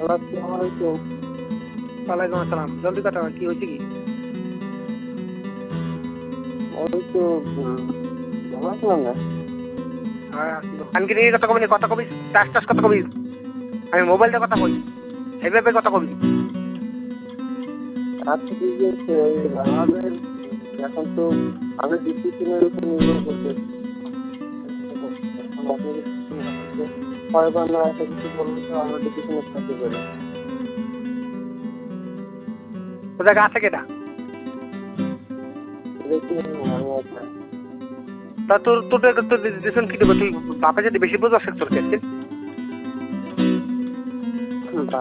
ওয়ালাইকুম আসসালাম। জলদি কথা কি হয়েছে কি? আনকি নিয়ে কথা কবি টাস কথা কবি। আমি মোবাইল দিয়ে কথা কই, এইভাবে কথা কবি। আচ্ছা ঠিক আছে, আমাদের এখন তো আমি ডিসিশনের উপর নির্ভর করতে কয়বার না একটা কিছু বললে তো আমরা ডিসিশনে থাকতে পারি। তো জায়গা আছে কেটা? তা তোর ডিসিশন কি দেবো? তুই বাপে যদি বেশি বোঝা তোর কে